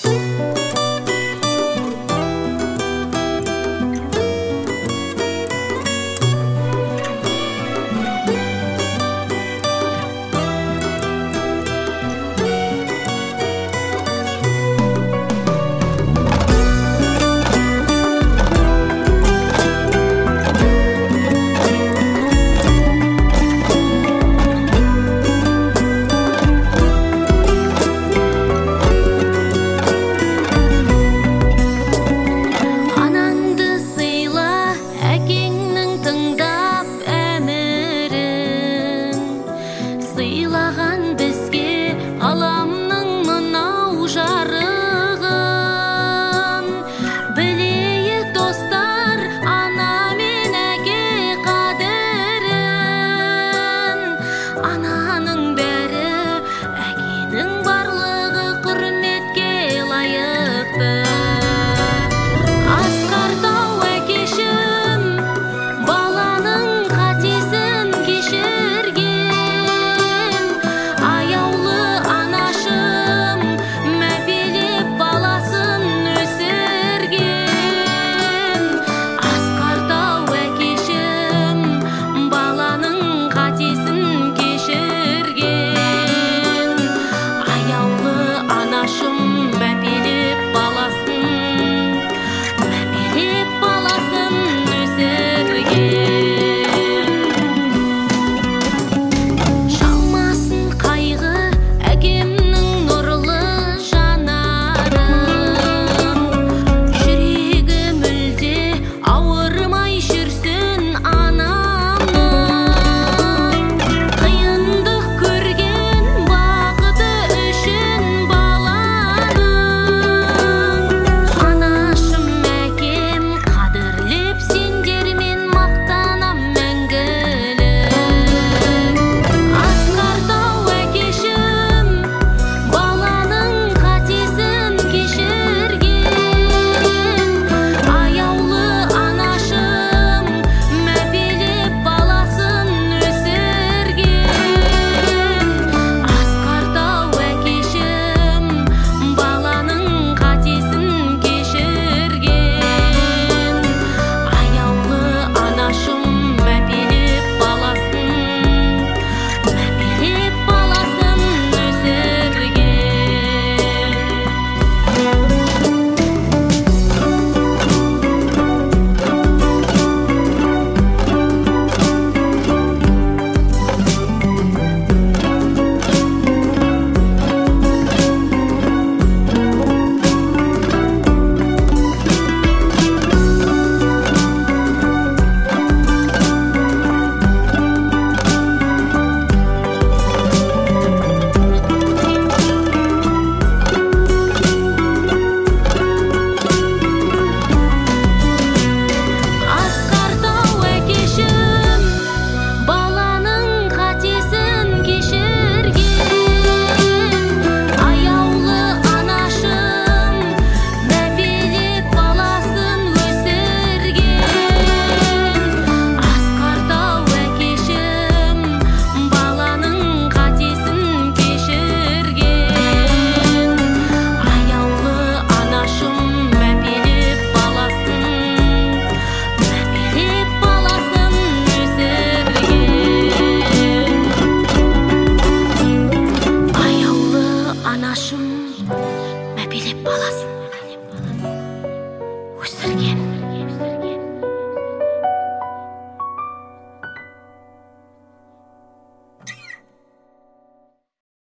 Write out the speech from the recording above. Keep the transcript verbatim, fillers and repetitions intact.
Сыйлаған бізге аламның мынау жарығын, білейік достар ана мен әке қадірін. Ананың бәрі, әкенің барлығы құрметке лайықты. Асқар тау әкешім, баланың қатесін кешірген. Аяулы анашым, мәпелеп баласын өсірген. Асқар тау әкешім, баланың қатесін кешірген. Аяулы анашым, мәпелеп баласын, мәпелеп баласын өсірген. Шалмасын қайғы әкемнің нұрлы жанарын, жүрегі мүлде ауырмай жүрсін анамның. Қиындық көрген бақыты үшін баланың. Анашым әкем қадірлеп сендермен мақтанам мәңгілік. Асқар тау әкешім, баланың қатесін кешірген. Аяулы анашым, мәпелеп баласын өсірген. Асқар тау әкешім, баланың қатесін кешірген. Аяулы анашым, мәпелеп баласын, мәпелеп баласын Асқар тау әкешім, баланың қатесін кешірген. Аяулы анашым, мәпелеп баласын өсірген. Асқар тау әкешім, баланың қатесін кешірген. Аяулы анашым, мәпелеп баласын, мәпелеп баласын өсірген. Аяулы анашым, мәпелеп баласын